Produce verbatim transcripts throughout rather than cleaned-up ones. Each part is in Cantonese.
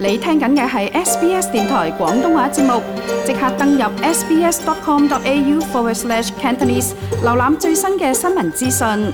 你聽緊嘅係 S B S 電台廣東話節目，即刻登入 sbs.com.au forward slash Cantonese， 瀏覽最新嘅新聞資訊。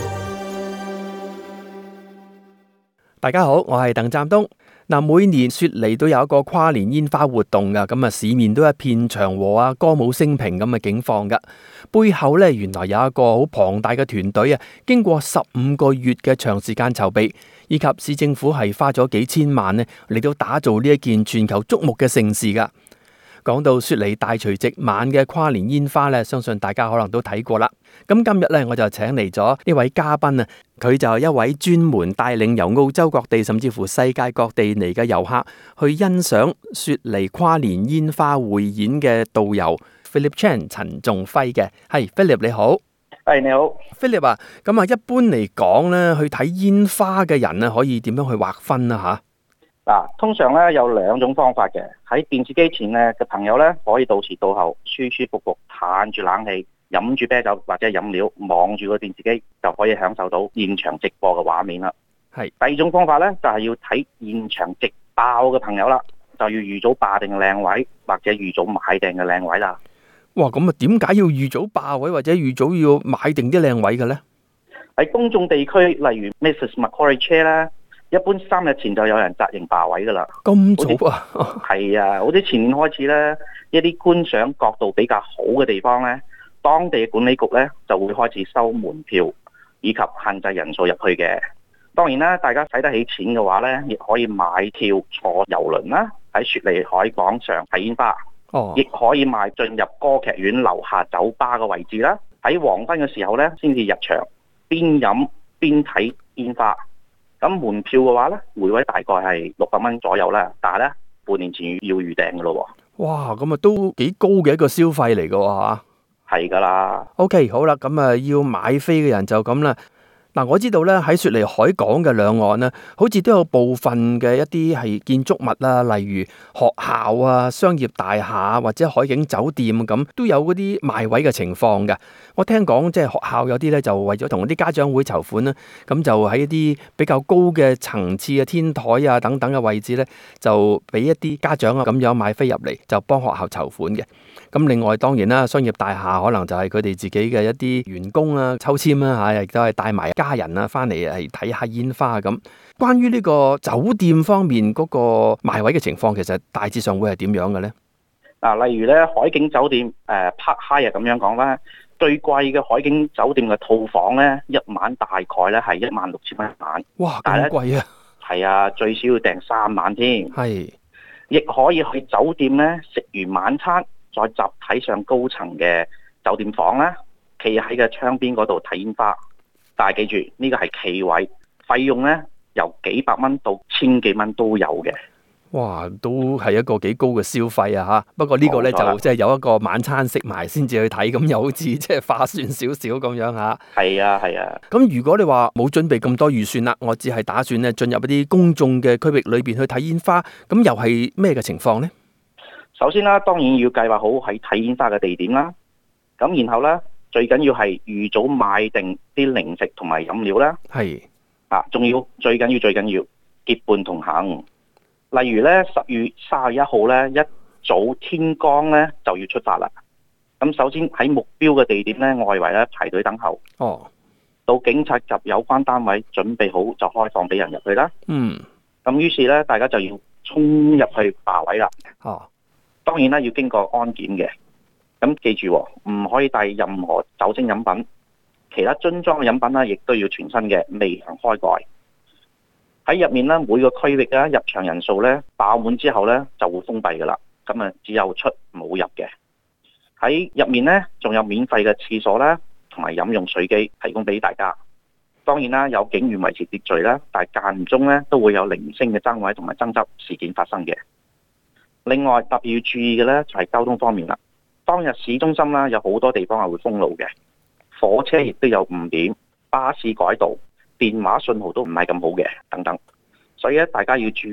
大家好，我係鄧湛東。嗱，每年雪梨都有一個跨年煙花活動噶，咁啊市面都一片祥和啊，歌舞升平咁嘅景況噶。背後呢，原來有一個好龐大嘅團隊啊，經過十五個月嘅長時間籌備，以及市政府係花咗幾千萬呢嚟到打造呢一件全球矚目嘅盛事噶。講到雪梨大除夕晚嘅跨年煙花呢，相信大家可能都睇過啦。咁今日呢，我就請嚟咗呢位嘉賓啊，佢就係一位專門帶領由澳洲各地甚至乎世界各地嚟嘅遊客去欣賞雪梨跨年煙花匯演嘅導遊 Philip Chan 陳仲輝嘅。係 Philip 你好。 係你好 Philip 啊，咁啊一般嚟講呢，去睇煙花嘅人呢，可以點樣去劃分啊吓？ 嗱，通常咧有兩種方法嘅。喺電視機前咧嘅朋友咧，可以到時到後舒舒服服嘆住冷氣，飲住啤酒或者飲料，望住個電視機就可以享受到現場直播嘅畫面啦。 係。 第二種方法咧，就係要睇現場直爆嘅朋友啦，就要預早霸定靚位或者預早買定嘅靚位啦。 哇，咁啊點解要預早霸位或者預早要買定啲靚位嘅咧？ 喺公眾地區，例如 Missus Macquarie Chair 咧，一般三日前就有人紮營霸位噶啦。 咁早啊？ 係啊，好似前年開始咧，一啲觀賞角度比較好嘅地方咧，當地嘅管理局咧就會開始收門票，以及限制人數入去嘅。當然啦，大家使得起錢嘅話咧，亦可以買票坐郵輪啦，喺雪梨海港上睇煙花。 哦， 亦可以買進入歌劇院樓下酒吧嘅位置啦。喺黃昏嘅時候咧，先至入場，邊飲邊睇煙花。咁門票嘅話咧，每位大概係六百蚊左右啦，但係咧半年前要預訂嘅咯。 哇，咁啊都幾高嘅一個消費嚟嘅吓。 係噶啦。 OK， 好啦，咁啊要買飛嘅人就咁啦。嗱，我知道咧喺雪梨海港嘅兩岸咧，好似都有部分嘅一啲係建築物啊，例如學校啊、商業大廈或者海景酒店咁，都有嗰啲賣位嘅情況嘅。我聽講即係學校有啲咧就為咗同啲家長會籌款啦，咁就喺一啲比較高嘅層次啊、天台啊等等嘅位置咧，就俾一啲家長啊咁樣買飛入嚟，就幫學校籌款嘅。咁另外當然啦，商業大廈可能就係佢哋自己嘅一啲員工啊抽籤啦嚇，亦都係帶埋家人啊翻嚟係睇下煙花咁。關於呢個酒店方面嗰個賣位嘅情況，其實大致上會係點樣嘅咧？ 嗱，例如咧海景酒店誒 Park Hyatt 咁樣講啦，最貴嘅海景酒店嘅套房咧，一晚大概咧係一萬六千蚊一晚。 哇，咁貴啊！ 係啊，最少要訂三晚添。 係， 亦可以去酒店咧食完晚餐，再集體上高層嘅酒店房啦，企喺嘅窗邊嗰度睇煙花。但係記住呢個係企位，費用咧由幾百蚊到千幾蚊都有嘅。 哇，都係一個幾高嘅消費啊吓！不過呢個咧就即係有一個晚餐食埋先至去睇，咁又好似即係划算少少咁樣吓。 係啊係啊。 咁如果你話冇準備咁多預算啦，我只係打算咧進入一啲公眾嘅區域裏邊去睇煙花，咁又係咩嘅情況呢？ 首先啦，當然要計劃好喺睇煙花嘅地點啦。咁然後咧，最緊要係預早買定啲零食同埋飲料啦。 係啊，仲要最緊要最緊要結伴同行。例如咧，十月三十一號咧，一早天光咧就要出發啦。咁首先喺目標嘅地點咧，外圍咧排隊等候。 哦。 到警察及有關單位準備好就開放俾人入去啦。 嗯。 咁於是咧，大家就要衝入去霸位啦。 哦。 當然啦，要經過安檢嘅。咁記住，唔可以帶任何酒精飲品，其他樽裝嘅飲品咧，亦都要全新嘅，未曾開蓋。喺入面咧，每個區域咧入場人數咧爆滿之後咧就會封閉噶啦，咁啊只有出冇入嘅。喺入面咧仲有免費嘅廁所啦，同埋飲用水機提供俾大家。當然啦，有警員維持秩序啦，但係間唔中咧都會有零星嘅爭位同埋爭執事件發生嘅。另外特別要注意嘅咧就係交通方面啦。當日市中心啦有好多地方係會封路嘅，火車亦都有誤點，巴士改道，電話信號都唔係咁好嘅等等，所以咧大家要注意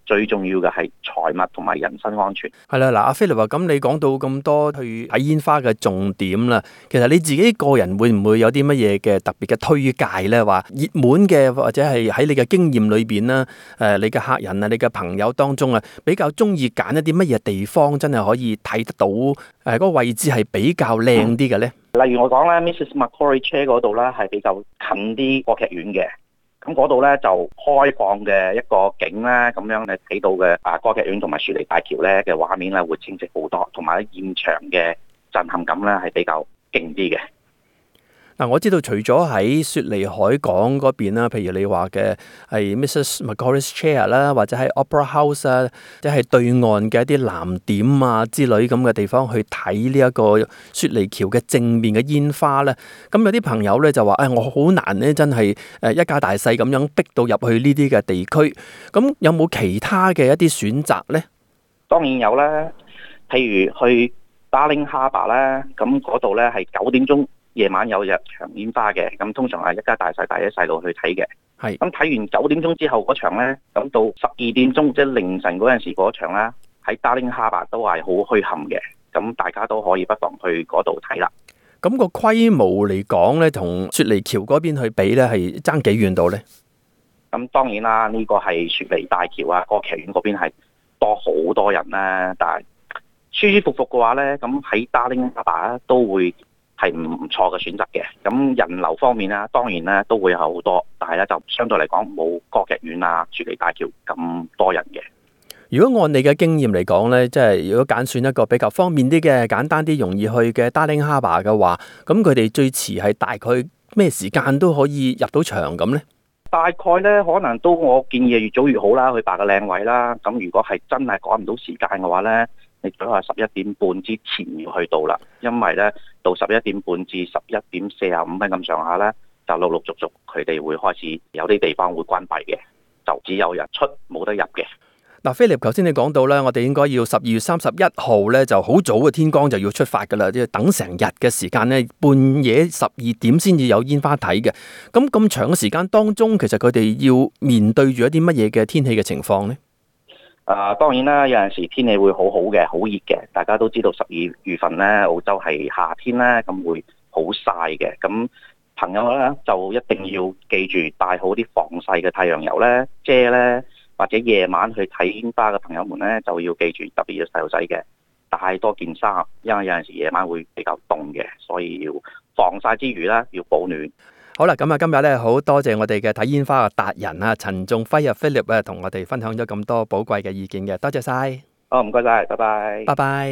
最重要嘅係財物同埋人身安全。 係啦，嗱，阿 Philip 話咁，你講到咁多去睇煙花嘅重點啦，其實你自己個人會唔會有啲乜嘢嘅特別嘅推介咧？話熱門嘅或者係喺你嘅經驗裏邊啦，誒，你嘅客人啊，你嘅朋友當中啊，比較中意揀一啲乜嘢地方，真係可以睇得到誒嗰個位置係比較靚啲嘅咧？ 例如我講咧 ，Missus Macquarie Chair 嗰度咧係比較近啲歌劇院嘅。咁嗰度咧就開放嘅一個景咧，咁樣你睇到嘅啊歌劇院同埋雪梨大橋咧嘅畫面咧會清晰好多，同埋現場嘅震撼感咧係比較勁啲嘅。 嗱，我知道除咗喺雪梨海港嗰邊啦，譬如你話嘅係 Missus Macquarie Chair 啦，或者喺 Opera House 啊，即係對岸嘅一啲藍點啊之類咁嘅地方去睇呢一個雪梨橋嘅正面嘅煙花咧。咁有啲朋友咧就話：誒、哎，我好難咧，真係誒一家大細咁樣逼到入去呢啲嘅地區。咁有冇其他嘅一啲選擇咧？ 當然有啦，譬如去 Darling Harbour 啦，咁嗰度咧係九點鐘。夜晚有日場煙花嘅，咁通常係一家大細帶啲細路去睇嘅。係咁睇完九點鐘之後嗰場咧，咁到十二點鐘即係凌晨嗰陣時嗰場啦，喺 Darling Harbour 都係好墟冚嘅。咁大家都可以不妨去嗰度睇啦。 咁個規模嚟講咧，同雪梨橋嗰邊去比咧，係爭幾遠到咧？ 咁當然啦，呢、這個係雪梨大橋啊，歌劇院嗰邊係多好多人啦。但係舒舒服服嘅話咧，咁喺 Darling Harbour 都會係唔錯嘅選擇嘅。咁人流方面啦，當然咧都會有好多，但係咧就相對嚟講冇歌劇院啊、雪梨大橋咁多人嘅。 如果按你嘅經驗嚟講咧，即係如果揀選一個比較方便啲嘅、簡單啲、容易去嘅 Darling Harbour 嘅話，咁佢哋最遲係大概咩時間都可以入到場咁咧？大概咧可能都我建議越早越好啦，去霸個靚位啦。咁如果係真係趕唔到時間嘅話咧，你最好係十一點半之前要去到啦，因為咧到十一點半至十一點四十五分咁上下咧，就陸陸續續佢哋會開始有啲地方會關閉嘅，就只有人出冇得入嘅。嗱，Philip，頭先你講到咧，我哋應該要十二月三十一號咧就好早嘅天光就要出發噶啦，即係等成日嘅時間咧，半夜十二點先至有煙花睇嘅。咁咁長嘅時間當中，其實佢哋要面對住一啲乜嘢嘅天氣嘅情況呢？啊，當然啦，有陣時天氣會好好嘅，好熱嘅。大家都知道十二月份咧，澳洲係夏天咧，咁會好曬嘅。咁朋友咧就一定要記住帶好啲防曬嘅太陽油咧、遮咧，或者夜晚去睇煙花嘅朋友們咧就要記住，特別係細路仔嘅帶多件衫，因為有陣時夜晚會比較凍嘅，所以要防曬之餘咧要保暖。好啦，咁啊，今日咧好多謝我哋嘅睇煙花嘅達人啊，陳仲輝啊 Philip 啊，同我哋分享咗咁多寶貴嘅意見嘅，多謝晒。哦，唔該晒，拜拜。拜拜。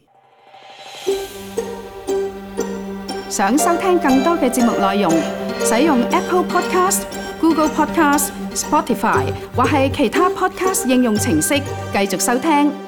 想收聽更多嘅節目內容，使用 Apple Podcast、Google Podcast、Spotify 或係其他 Podcast 應用程式繼續收聽。